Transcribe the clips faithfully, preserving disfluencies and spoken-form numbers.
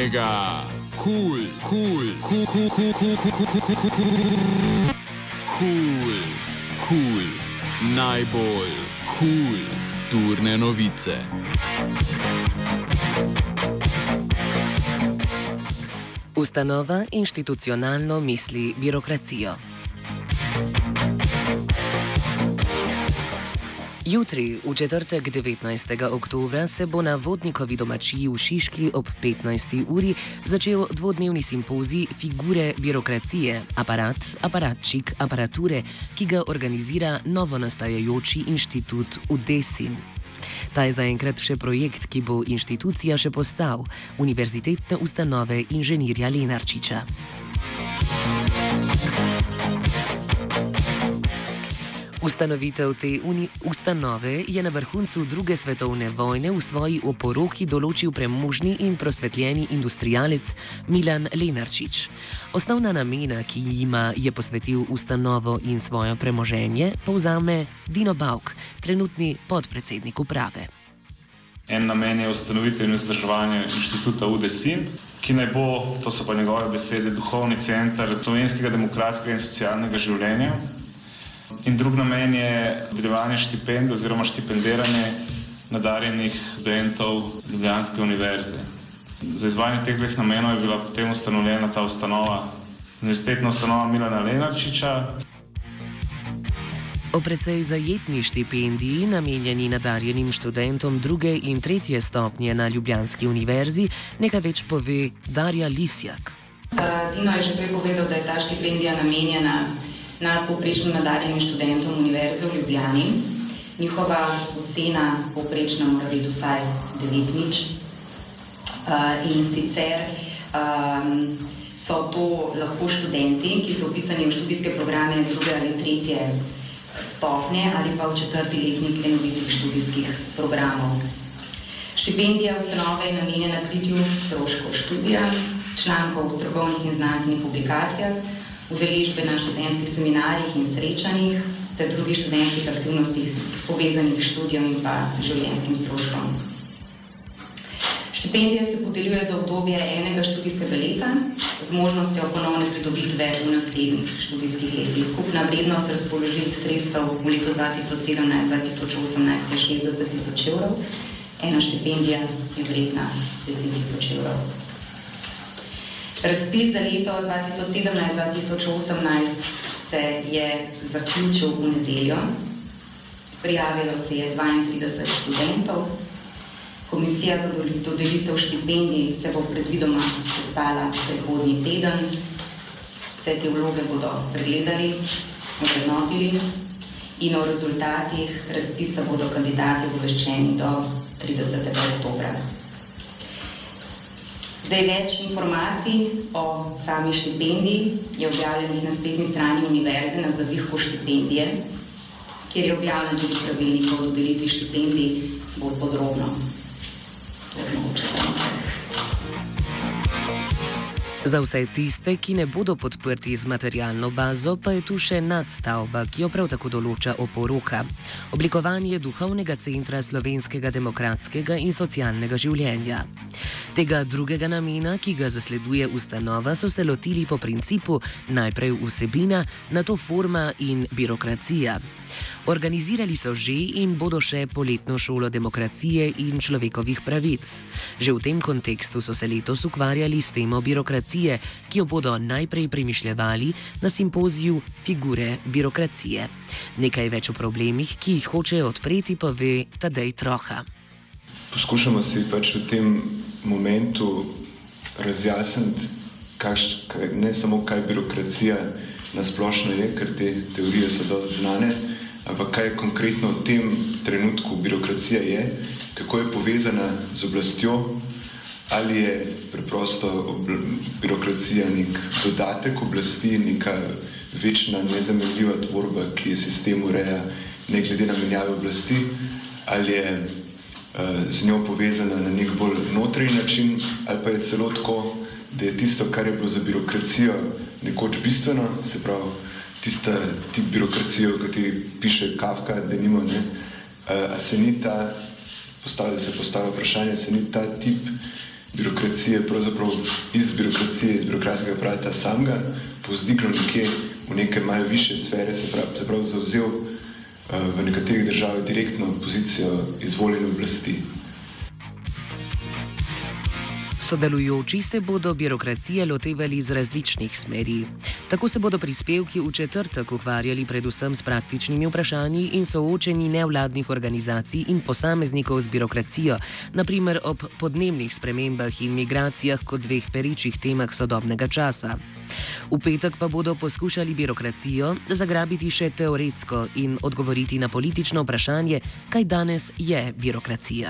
mega, cool, cool, cool, cool, cool, cool, cool, cool, cool, cool, cool, cool, najbolj cool turne novice. Ustanova institucionalno misli birokracijo. Jutri, v četrtek devetnajstega oktobra, se bo na Vodnikovi domačiji v Šiški ob petnajsti uri začel dvodnevni simpozij Figure birokracije, aparat, aparatčik, aparature, ki ga organizira novonastajajoči inštitut Udesin. Ta je zaenkrat še projekt, ki bo inštitucija še postal, Univerzitetne ustanove inženirja Lenarčiča. Ustanovitev te uni- ustanove je na vrhuncu druge svetovne vojne v svoji oporoki določil premožni in prosvetljeni industrialec Milan Lenarčič. Osnovna namena, ki jima je posvetil ustanovo in svoje premoženje, povzame Dino Bauk, trenutni podpredsednik uprave. En namen je ustanovitev in vzdrževanje inštituta Udesin, ki naj bo, to so pa njegove besede, duhovni center slovenskega demokratskega in socialnega življenja. In drug namen je dodeljevanje štipendij oziroma štipendiranje nadarjenih študentov Ljubljanske univerze. Za izvajanje teh dveh namenov je bila potem ustanovljena ta ustanova, Univerzitetna ustanova Milana Lenarčiča. O precej zajetni štipendiji, namenjeni nadarjenim študentom druge in tretje stopnje na Ljubljanski univerzi, nekaj več pove Darja Lisjak. Dino je že prej povedal, da je ta štipendija namenjena nadpovprečno nadarjenim študentom Univerze v Ljubljani. Njihova ocena povprečna mora biti vsaj devet nič. In sicer um, so to lahko študenti, ki so vpisani v študijske programe druge ali tretje stopnje ali pa v četrti letnik enovitih študijskih programov. Štipendija ustanove je namenjena kritju stroškov študija, člankov v strokovnih in znanstvenih publikacijah, udeležbe na študentskih seminarjih in srečanjih ter drugih študentskih aktivnostih povezanih s študijem in pa življenjskim stroškom. Štipendija se podeljuje za obdobje enega študijskega leta z možnostjo ponovne pridobitve v naslednjih študijskih letih. Skupna vrednost razpoložljivih sredstev v letu dva tisoč sedemnajst do dva tisoč osemnajst je šestdeset tisoč evrov. Ena štipendija je vredna deset tisoč evrov. Razpis za leto dva tisoč sedemnajst do dva tisoč osemnajst se je zaključil v nedeljo. Prijavilo se je dvaintrideset študentov. Komisija za dodelitev štipendij se bo predvidoma sestala prihodnji teden. Vse te vloge bodo pregledali, ovrednotili in o rezultatih razpisa bodo kandidati obveščeni do tridesetega oktobra. Zdaj več informacij o sami štipendiji je objavljenih na spletni strani univerze na zavihku štipendije, kjer je objavljen tudi pravilnik o dodelitvi štipendij bolj podrobno. To je mogoče nekaj. Za vse tiste, ki ne bodo podprti z materialno bazo, pa je tu še nadstavba, ki jo prav tako določa oporoka. Oblikovanje duhovnega centra slovenskega demokratskega in socialnega življenja. Tega drugega namena, ki ga zasleduje ustanova, so se lotili po principu najprej vsebina, nato forma in birokracija. Organizirali so že in bodo še poletno šolo demokracije in človekovih pravic. Že v tem kontekstu so se letos ukvarjali s temo birokracije, ki jo bodo najprej premišljevali na simpoziju Figure birokracije. Nekaj več o problemih, ki jih hoče odpreti, pove Tadej Troha. Poskušamo si pač v tem momentu razjasniti, kaž, kaj, ne samo kaj birokracija nasplošno je, ker te teorije so dosti znane, ampak kaj konkretno v tem trenutku birokracija je, kako je povezana z oblastjo, ali je preprosto birokracija nek dodatek oblasti, neka večna nezamenljiva tvorba, ki je sistem ureja ne glede na menjave oblasti, ali je uh, z njo povezana na nek bolj notranji način, ali pa je celo tako, da je tisto, kar je bilo za birokracijo nekoč bistveno, se pravi, tista tip birokracije, v kateri piše Kafka, da nima, ne, a se ni ta, postavlja se postavlja vprašanje, se ni ta tip birokracije, pravzaprav iz birokracije, iz birokratskega aparata samega, povzdignil nekje v neke malo više sfere, se pravi, se pravi zavzel uh, v nekaterih državah direktno pozicijo izvoljene oblasti. Sodelujoči se bodo birokracije lotevali z različnih smeri. Tako se bodo prispevki v četrtek ukvarjali predvsem s praktičnimi vprašanji in soočenji nevladnih organizacij in posameznikov z birokracijo, na primer ob podnebnih spremembah in migracijah kot dveh perečih temah sodobnega časa. V petek pa bodo poskušali birokracijo zagrabiti še teoretsko in odgovoriti na politično vprašanje, kaj danes je birokracija.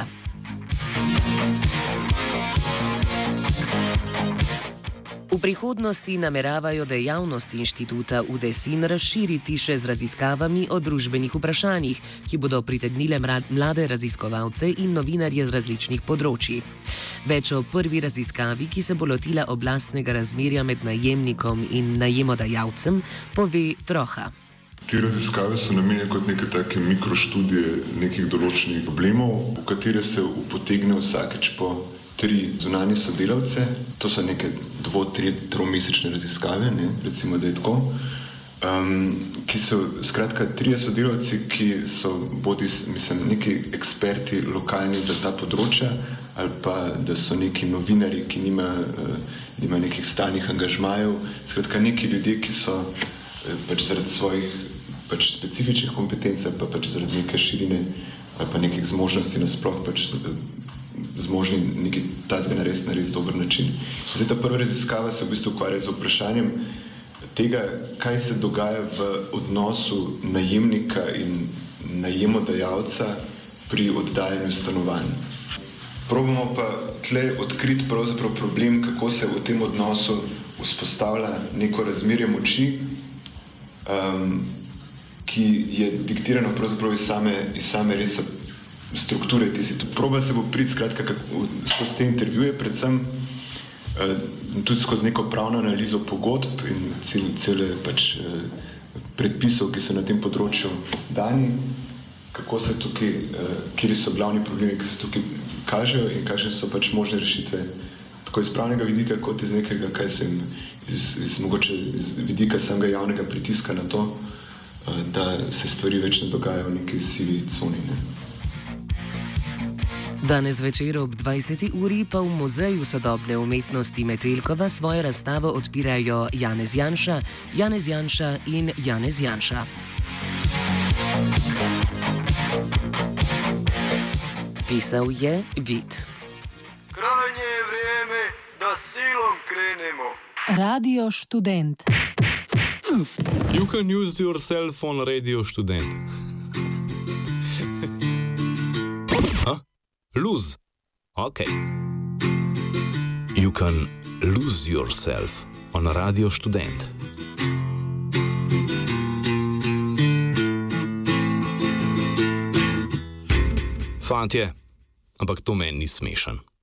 V prihodnosti nameravajo dejavnost inštituta U D E S I N razširiti še z raziskavami o družbenih vprašanjih, ki bodo pritegnile mlade raziskovalce in novinarje z različnih področji. Več o prvi raziskavi, ki se bo lotila oblastnega razmerja med najemnikom in najemodajalcem, pove Troha. Te raziskave so namenjene kot neke take mikroštudije nekih določenih problemov, v katere se upotegne vsakeč po tri zunanje sodelavce, to so neke dvo, tri, tromesečne raziskave, ne, recimo, da je tako, um, ki so, skratka, trije sodelavci, ki so bodi, mislim, neki eksperti lokalni za ta področja, ali pa da so neki novinari, ki nima, uh, nima nekih stalnih angažmajev, skratka, neki ljudje, ki so uh, pač zaradi svojih pač specifičnih kompetenc, pa pač zaradi neke širine, ali pa nekih zmožnosti nasploh, pač zmožni nekaj tazga narediti na res dober način. Zdaj, ta prva raziskava se v bistvu ukvarja z vprašanjem tega, kaj se dogaja v odnosu najemnika in najemodajalca pri oddajanju stanovanj. Probamo pa tle odkriti pravzaprav problem, kako se v tem odnosu vzpostavlja neko razmerje moči, um, ki je diktirano pravzaprav iz same, iz same res strukture te situacije. Proba se bo priti skratka skozi te intervjuje, predvsem eh, tudi skozi neko pravno analizo pogodb in cel, cele pač eh, predpisov, ki so na tem področju dani, kako se tukaj, eh, kjer so glavni problemi, ki se tukaj kažejo in kakšne so pač možne rešitve, tako iz pravnega vidika, kot iz nekega, kaj sem, iz, iz, mogoče iz vidika samega javnega pritiska na to, eh, da se stvari več ne dogajajo v neki sivi coni, ne. Danes večer ob dvajseti uri pa v Muzeju sodobne umetnosti Metelkova svojo razstavo odpirajo Janez Janša, Janez Janša in Janez Janša. Pisal je Vid. Krajnje je vrijeme, da silom krenemo. Radio Študent. You can use your cell phone Radio Študent. Lose. Okay. You can lose yourself on Radio Študent. Fantje, ampak to meni ni smešen.